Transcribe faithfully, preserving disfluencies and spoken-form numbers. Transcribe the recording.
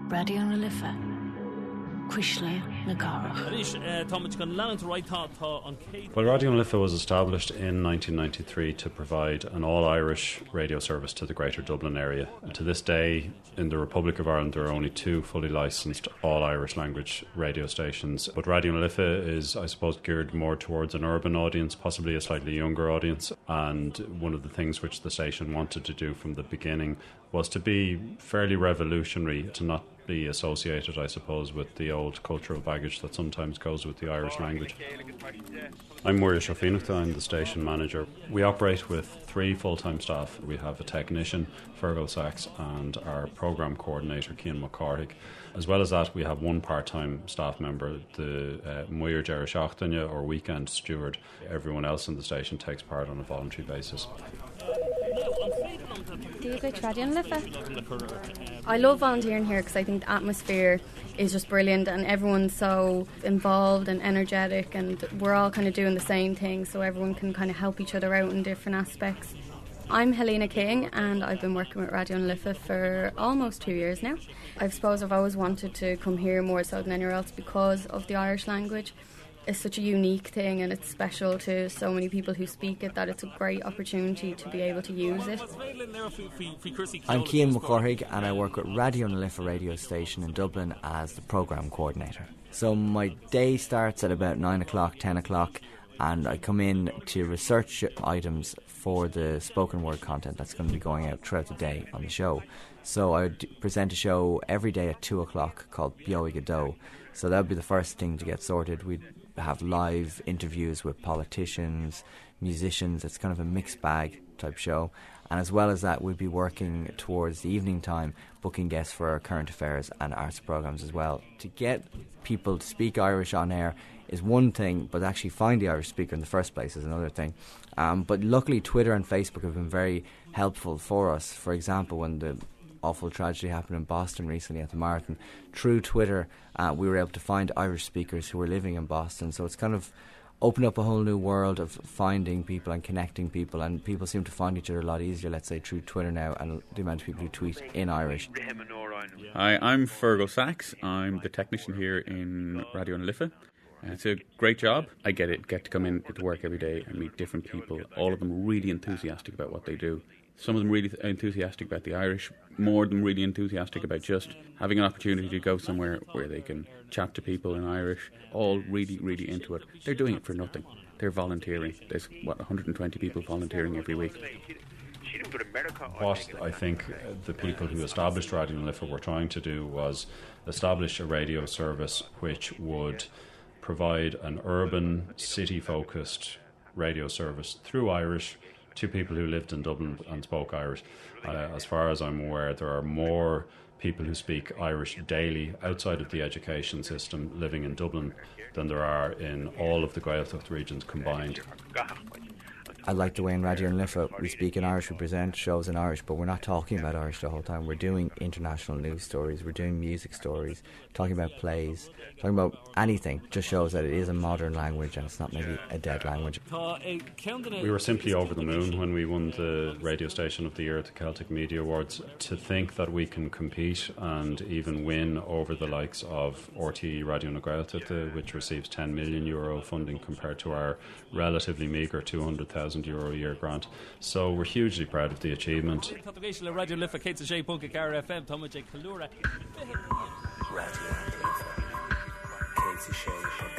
Radio na Lifa. Quishley na Cara. Well, Radio Lifa was established in nineteen ninety-three to provide an all-Irish radio service to the Greater Dublin area. And to this day, in the Republic of Ireland, there are only two fully licensed all-Irish language radio stations. But Radio Lifa is, I suppose, geared more towards an urban audience, possibly a slightly younger audience. And one of the things which the station wanted to do from the beginning was to be fairly revolutionary, to not be associated, I suppose, with the old cultural baggage that sometimes goes with the Irish language. I'm Moira Shofinachta, I'm the station manager. We operate with three full-time staff. We have a technician, Fergal Sachs, and our programme coordinator, Cian McCarthy. As well as that, we have one part-time staff member, the uh, Muir Gerashachtanya, or weekend steward. Everyone else in the station takes part on a voluntary basis. Do you go to Radio Lifa? I love volunteering here because I think the atmosphere is just brilliant and everyone's so involved and energetic, and we're all kind of doing the same thing, so everyone can kind of help each other out in different aspects. I'm Helena King and I've been working with Radio Lifa for almost two years now. I suppose I've always wanted to come here more so than anywhere else because of the Irish language. It's such a unique thing and it's special to so many people who speak it that it's a great opportunity to be able to use it. I'm Cian McCarthy and I work with Radio na Lifa radio station in Dublin as the programme coordinator. So my day starts at about nine o'clock, ten o'clock, and I come in to research items for the spoken word content that's going to be going out throughout the day on the show. So I would present a show every day at two o'clock called Beo Godot. So that would be the first thing to get sorted. We'd have live interviews with politicians, musicians. It's kind of a mixed bag type show. And as well as that, we'd be working towards the evening time, booking guests for our current affairs and arts programmes as well. To get people to speak Irish on air is one thing, but actually find the Irish speaker in the first place is another thing. Um, but luckily, Twitter and Facebook have been very helpful for us. For example, when the awful tragedy happened in Boston recently at the marathon, through Twitter uh, we were able to find Irish speakers who were living in Boston, so it's kind of opened up a whole new world of finding people and connecting people, and people seem to find each other a lot easier, let's say, through Twitter now, and the amount of people who tweet in Irish. Hi, I'm Fergal Sachs. I'm the technician here in Radio na Lifa. Uh, it's a great job. I get it, get to come in to work every day and meet different people, all of them really enthusiastic about what they do. Some of them really enthusiastic about the Irish, more of them really enthusiastic about just having an opportunity to go somewhere where they can chat to people in Irish, all really, really into it. They're doing it for nothing. They're volunteering. There's, what, one hundred twenty people volunteering every week. What I think the people who established Radio na Lifa were trying to do was establish a radio service which would provide an urban, city-focused radio service through Irish to people who lived in Dublin and spoke Irish. Uh, as far as I'm aware, there are more people who speak Irish daily outside of the education system living in Dublin than there are in all of the Gaeltacht regions combined. I like the way in Radio na Lifa we speak in Irish, we present shows in Irish, but we're not talking about Irish the whole time. We're doing international news stories, we're doing music stories, talking about plays, talking about anything. Just shows that it is a modern language and it's not maybe a dead language. We were simply over the moon when we won the Radio Station of the Year at the Celtic Media Awards. To think that we can compete and even win over the likes of R T E Radio na Gaeltacht, which receives ten million euro funding compared to our relatively meagre two hundred thousand euro a year grant. So we're hugely proud of the achievement. Radio Lifa, Kate J. Punka, Cara F M, Thomas J. Kalura. Radio Lifa, Kate J.